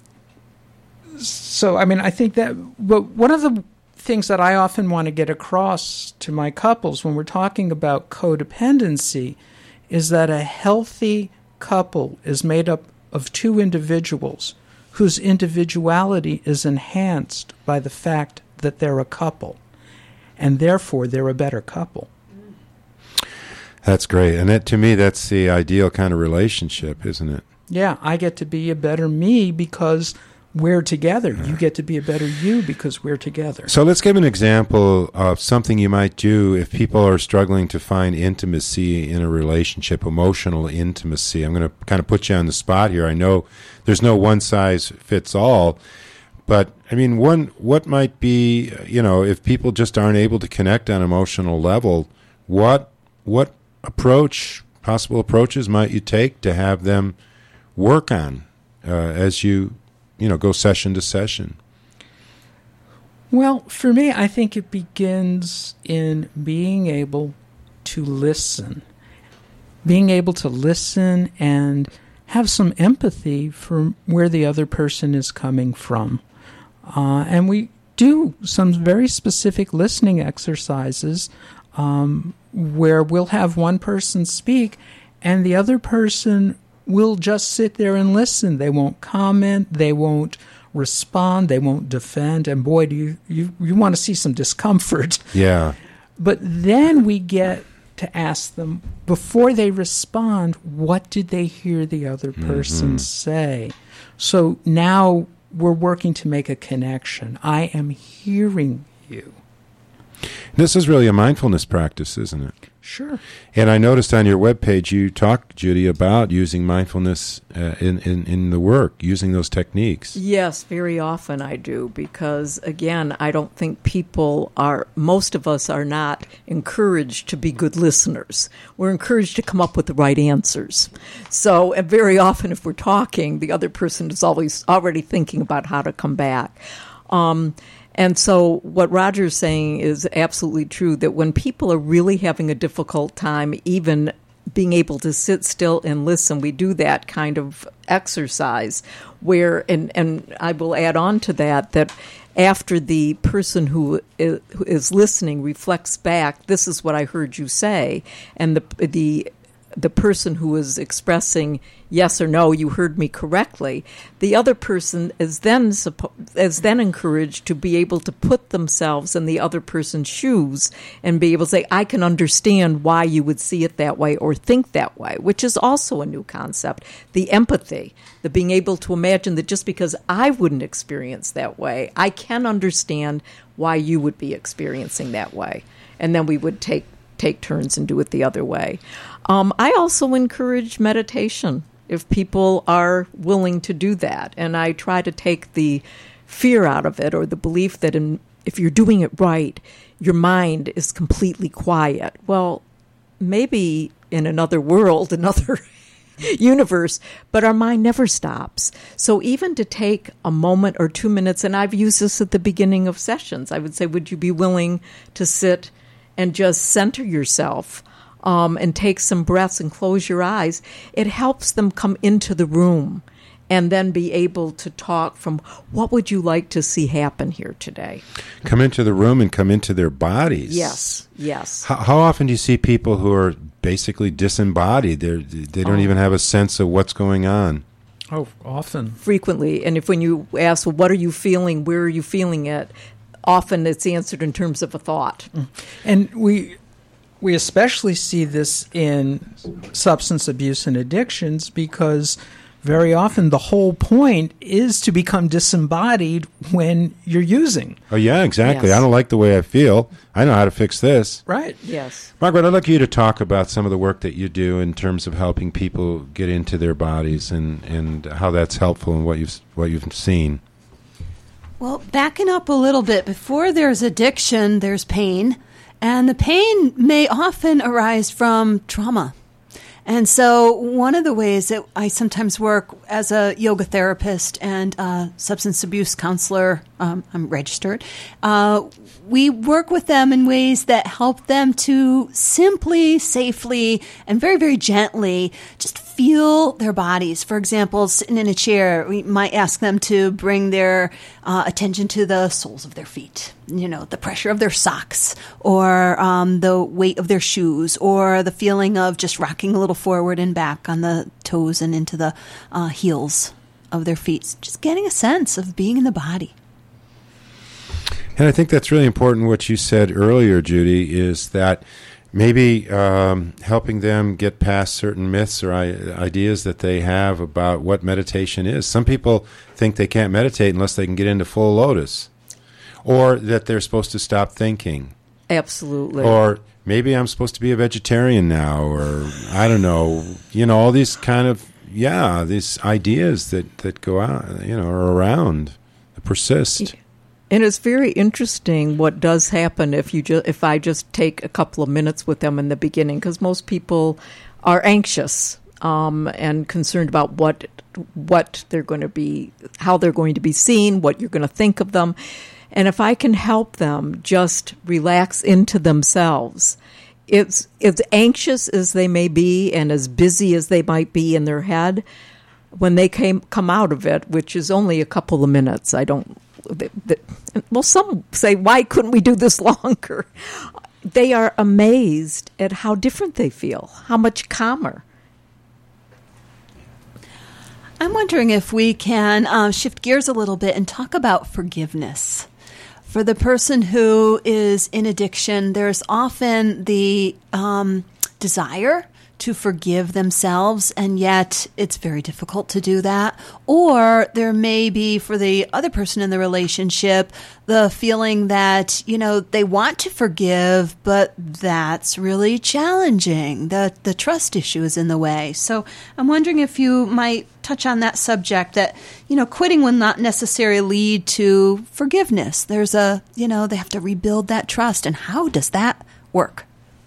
So, I mean, I think that, but one of the things that I often want to get across to my couples when we're talking about codependency is that a healthy couple is made up of two individuals whose individuality is enhanced by the fact that they're a couple, and therefore they're a better couple. That's great. And that, to me, that's the ideal kind of relationship, isn't it? Yeah, I get to be a better me because we're together. You get to be a better you because we're together. So let's give an example of something you might do if people are struggling to find intimacy in a relationship, emotional intimacy. I'm going to kind of put you on the spot here. I know there's no one size fits all, but I mean, one, what might be, you know, if people just aren't able to connect on an emotional level, what what approach, possible approaches might you take to have them work on uh, as you you know, go session to session? Well, for me, I think it begins in being able to listen. Being able to listen and have some empathy for where the other person is coming from. Uh, and we do some very specific listening exercises um, where we'll have one person speak and the other person will just sit there and listen. They won't comment. They won't respond. They won't defend. And boy, do you, you, you want to see some discomfort. Yeah. But then we get to ask them, before they respond, what did they hear the other person mm-hmm. say? So now we're working to make a connection. I am hearing you. This is really a mindfulness practice, isn't it? Sure. And I noticed on your webpage you talk, Judy, about using mindfulness uh, in, in, in the work, using those techniques. Yes, very often I do, because, again, I don't think people are, most of us are not encouraged to be good listeners. We're encouraged to come up with the right answers. So and very often if we're talking, the other person is always already thinking about how to come back. Um And so what Roger's saying is absolutely true, that when people are really having a difficult time even being able to sit still and listen, we do that kind of exercise where, and, and I will add on to that, that after the person who is, who is listening reflects back, this is what I heard you say, and the the the person who is expressing yes or no, you heard me correctly, the other person is then suppo- is then encouraged to be able to put themselves in the other person's shoes and be able to say, I can understand why you would see it that way or think that way, which is also a new concept. The empathy, the being able to imagine that just because I wouldn't experience that way, I can understand why you would be experiencing that way. And then we would take take turns and do it the other way. Um, I also encourage meditation if people are willing to do that. And I try to take the fear out of it, or the belief that in, if you're doing it right, your mind is completely quiet. Well, maybe in another world, another universe, but our mind never stops. So even to take a moment or two minutes, and I've used this at the beginning of sessions, I would say, would you be willing to sit and just center yourself um, and take some breaths and close your eyes? It helps them come into the room and then be able to talk from, what would you like to see happen here today? Come into the room and come into their bodies. Yes, yes. How, how often do you see people who are basically disembodied? They're, they don't oh. even have a sense of what's going on. Oh, often. Frequently. And if when you ask, well, what are you feeling, where are you feeling it, often it's answered in terms of a thought. And we we especially see this in substance abuse and addictions, because very often the whole point is to become disembodied when you're using. Oh, yeah, exactly. Yes. I don't like the way I feel. I know how to fix this. Right. Yes. Margaret, I'd like you to talk about some of the work that you do in terms of helping people get into their bodies, and, and how that's helpful and what you've what you've seen. Well, backing up a little bit, before there's addiction, there's pain. And the pain may often arise from trauma. And so one of the ways that I sometimes work as a yoga therapist and a substance abuse counselor, um, I'm registered, uh, we work with them in ways that help them to simply, safely, and very, very gently just feel their bodies. For example, sitting in a chair, we might ask them to bring their uh, attention to the soles of their feet, you know, the pressure of their socks, or um, the weight of their shoes, or the feeling of just rocking a little forward and back on the toes and into the uh, heels of their feet. Just getting a sense of being in the body. And I think that's really important, what you said earlier, Judy, is that maybe um, helping them get past certain myths or I- ideas that they have about what meditation is. Some people think they can't meditate unless they can get into full lotus, or that they're supposed to stop thinking. Absolutely. Or maybe I'm supposed to be a vegetarian now, or I don't know, you know, all these kind of, yeah, these ideas that, that go out, you know, are around, that persist. And it's very interesting what does happen if you ju- if I just take a couple of minutes with them in the beginning, because most people are anxious um, and concerned about what what they're going to be, how they're going to be seen, what you're going to think of them. And if I can help them just relax into themselves, it's as anxious as they may be and as busy as they might be in their head, when they came come out of it, which is only a couple of minutes, I don't the, the, well, some say, why couldn't we do this longer? They are amazed at how different they feel, how much calmer. I'm wondering if we can uh, shift gears a little bit and talk about forgiveness. For the person who is in addiction, there's often the um, desire to forgive themselves, and yet it's very difficult to do that. Or there may be, for the other person in the relationship, the feeling that, you know, they want to forgive, but that's really challenging. The, the trust issue is in the way. So I'm wondering if you might touch on that subject, that, you know, quitting will not necessarily lead to forgiveness. There's a, you know, they have to rebuild that trust. And how does that work?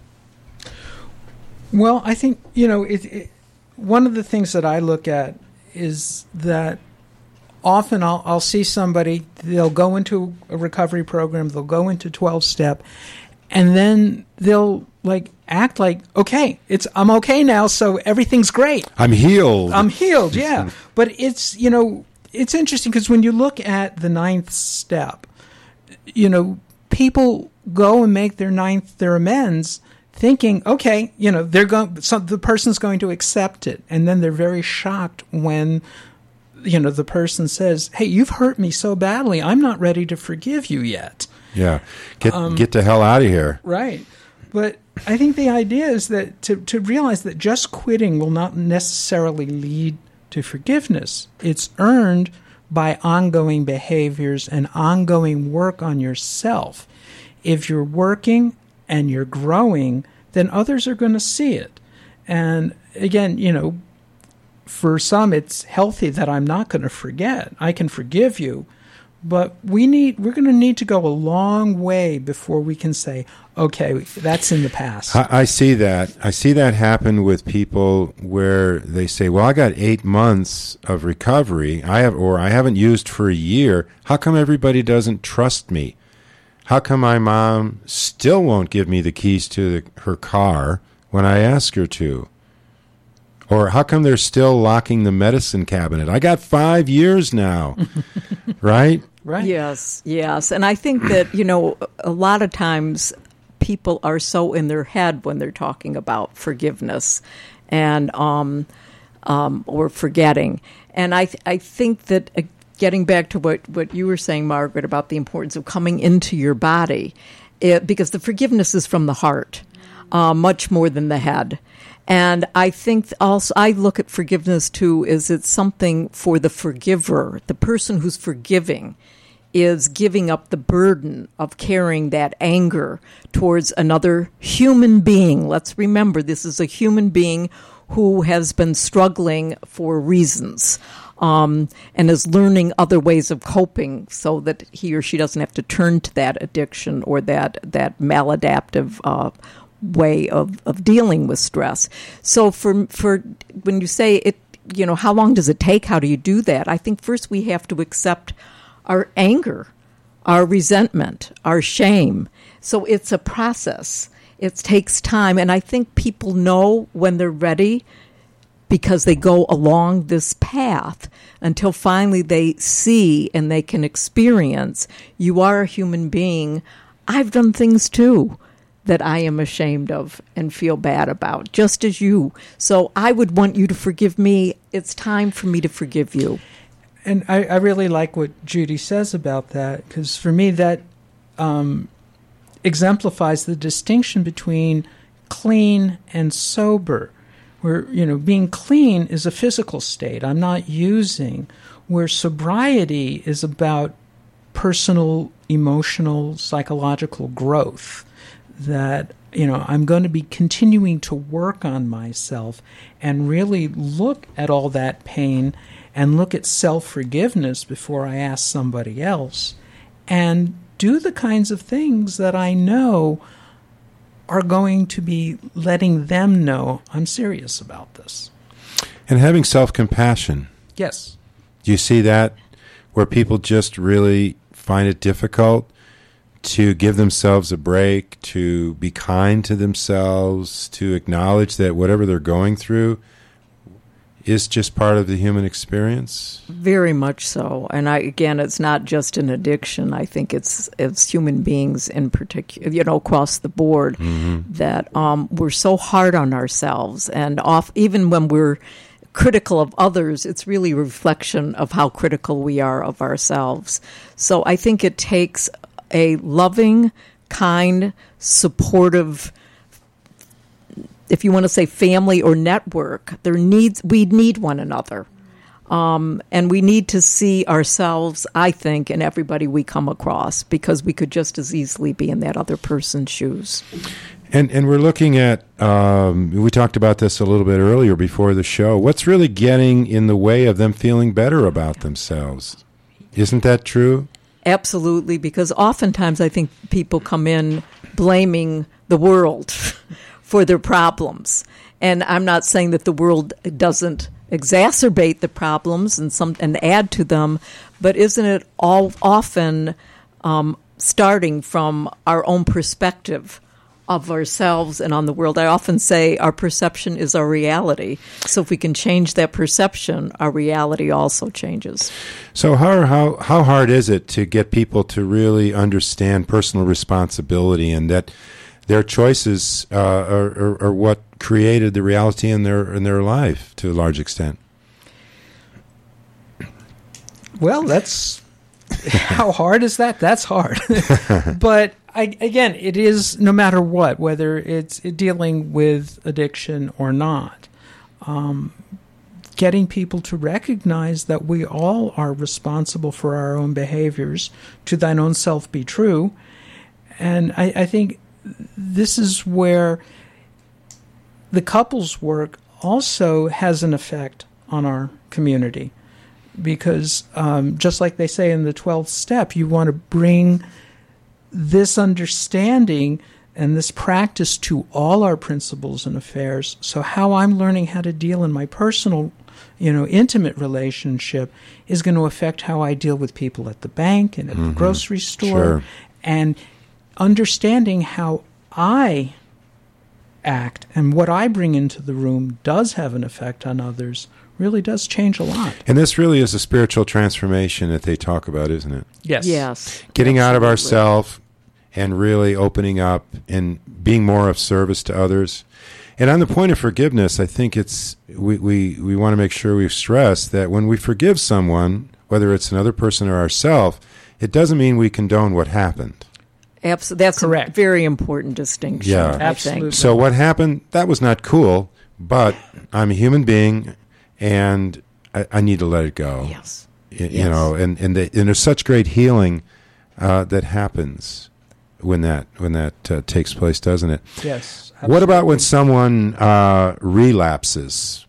Well, I think, you know, it, it, one of the things that I look at is that often I'll, I'll see somebody, they'll go into a recovery program, they'll go into twelve-step, and then they'll, like, act like, okay, it's I'm okay now, so everything's great. I'm healed. I'm healed, yeah. But it's, you know, it's interesting because when you look at the ninth step, you know, people go and make their ninth, their amends, thinking, okay, you know, they're going, so the person's going to accept it, and then they're very shocked when, you know, the person says, "Hey, you've hurt me so badly. I'm not ready to forgive you yet." Yeah, get Um, get the hell out of here. Right, but I think the idea is that to to realize that just quitting will not necessarily lead to forgiveness. It's earned by ongoing behaviors and ongoing work on yourself. If you're working and you're growing, then others are going to see it. And again, you know, for some, it's healthy that I'm not going to forget. I can forgive you, but we need, we're going to need to go a long way before we can say, okay, that's in the past. I, I see that. I see that happen with people where they say, well, I got eight months of recovery, I have, or I haven't used for a year. How come everybody doesn't trust me? How come my mom still won't give me the keys to the, her car when I ask her to? Or how come they're still locking the medicine cabinet? I got five years now, right? Right. Yes, yes. And I think that, you know, a lot of times people are so in their head when they're talking about forgiveness and um, um, or forgetting. And I, th- I think that... Uh, Getting back to what, what you were saying, Margaret, about the importance of coming into your body, it, because the forgiveness is from the heart, uh, much more than the head. And I think also, I look at forgiveness too, is it's something for the forgiver. The person who's forgiving is giving up the burden of carrying that anger towards another human being. Let's remember, this is a human being who has been struggling for reasons. Um, and is learning other ways of coping so that he or she doesn't have to turn to that addiction or that that maladaptive uh, way of, of dealing with stress. So for for when you say it, you know, how long does it take? How do you do that? I think first we have to accept our anger, our resentment, our shame. So it's a process. It takes time, and I think people know when they're ready, because they go along this path until finally they see and they can experience, you are a human being. I've done things too that I am ashamed of and feel bad about, just as you. So I would want you to forgive me. It's time for me to forgive you. And I, I really like what Judy says about that, because for me that um, exemplifies the distinction between clean and sober. Where, you know, being clean is a physical state I'm not using, where sobriety is about personal, emotional, psychological growth. That, you know, I'm going to be continuing to work on myself and really look at all that pain and look at self-forgiveness before I ask somebody else and do the kinds of things that I know are going to be letting them know I'm serious about this. And having self-compassion. Yes. Do you see that where people just really find it difficult to give themselves a break, to be kind to themselves, to acknowledge that whatever they're going through, is just part of the human experience? Very much so. And I, again, it's not just an addiction. I think it's it's human beings in particular, you know, across the board, mm-hmm. that um, we're so hard on ourselves. And off, even when we're critical of others, it's really a reflection of how critical we are of ourselves. So I think it takes a loving, kind, supportive, if you want to say family or network, there needs we need one another. Um, and we need to see ourselves, I think, in everybody we come across, because we could just as easily be in that other person's shoes. And and we're looking at, um, we talked about this a little bit earlier before the show, what's really getting in the way of them feeling better about themselves? Isn't that true? Absolutely, because oftentimes I think people come in blaming the world for their problems. And I'm not saying that the world doesn't exacerbate the problems and some and add to them, but isn't it all often um, starting from our own perspective of ourselves and on the world? I often say our perception is our reality. So if we can change that perception, our reality also changes. So how how how hard is it to get people to really understand personal responsibility, and that their choices uh, are, are, are what created the reality in their in their life to a large extent? Well, that's how hard is that? That's hard. But I, again, it is no matter what, whether it's dealing with addiction or not. Um, getting people to recognize that we all are responsible for our own behaviors. To thine own self be true. And I, I think this is where the couples work also has an effect on our community, because um, just like they say in the twelfth step, you want to bring this understanding and this practice to all our principles and affairs. So how I'm learning how to deal in my personal, you know, intimate relationship is going to affect how I deal with people at the bank and at mm-hmm. the grocery store. Sure. And understanding how I act and what I bring into the room does have an effect on others really does change a lot. And this really is a spiritual transformation that they talk about, isn't it? Yes. Yes. Getting absolutely. out of ourselves and really opening up and being more of service to others. And on the point of forgiveness, I think it's we, we, we want to make sure we stress that when we forgive someone, whether it's another person or ourselves, it doesn't mean we condone what happened. Absolutely. That's correct. A very important distinction. Yeah, I absolutely. think. So what happened, that was not cool, but I'm a human being, and I, I need to let it go. Yes. You, yes. you know, and, and, the, and there's such great healing uh, that happens when that when that uh, takes place, doesn't it? Yes. Absolutely. What about when someone uh, relapses?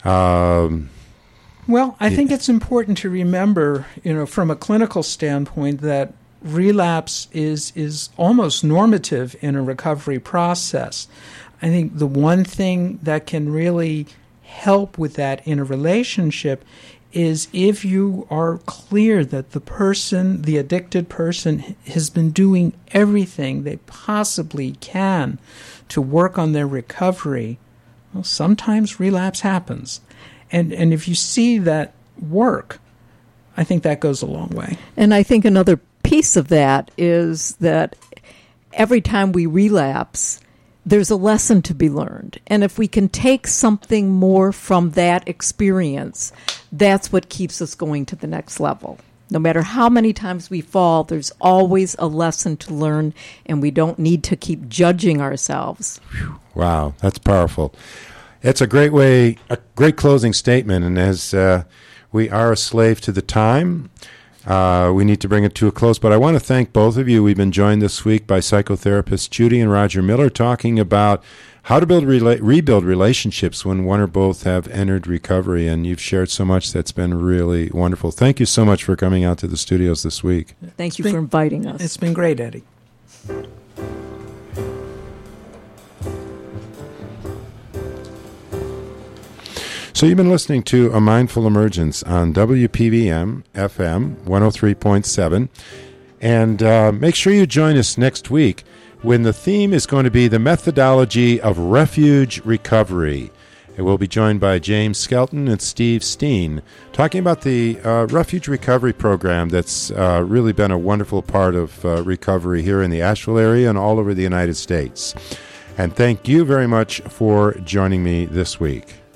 Um, well, I think it's important to remember, you know, from a clinical standpoint, that relapse is is almost normative in a recovery process. I think the one thing that can really help with that in a relationship is if you are clear that the person, the addicted person, has been doing everything they possibly can to work on their recovery. Well, sometimes relapse happens. And and if you see that work, I think that goes a long way. And I think another piece of that is that every time we relapse, there's a lesson to be learned. And if we can take something more from that experience, that's what keeps us going to the next level. No matter how many times we fall, there's always a lesson to learn, and we don't need to keep judging ourselves. Wow, that's powerful. It's a great way, a great closing statement. And as uh, we are a slave to the time, Uh, we need to bring it to a close, but I want to thank both of you. We've been joined this week by psychotherapists Judy and Roger Miller, talking about how to build rela- rebuild relationships when one or both have entered recovery, and you've shared so much that's been really wonderful. Thank you so much for coming out to the studios this week. Thank you been, for inviting us. It's been great, Eddie. So you've been listening to A Mindful Emergence on W P V M F M one oh three point seven. And uh, make sure you join us next week when the theme is going to be the methodology of refuge recovery. And we'll be joined by James Skelton and Steve Steen, talking about the uh, Refuge Recovery Program that's uh, really been a wonderful part of uh, recovery here in the Asheville area and all over the United States. And thank you very much for joining me this week.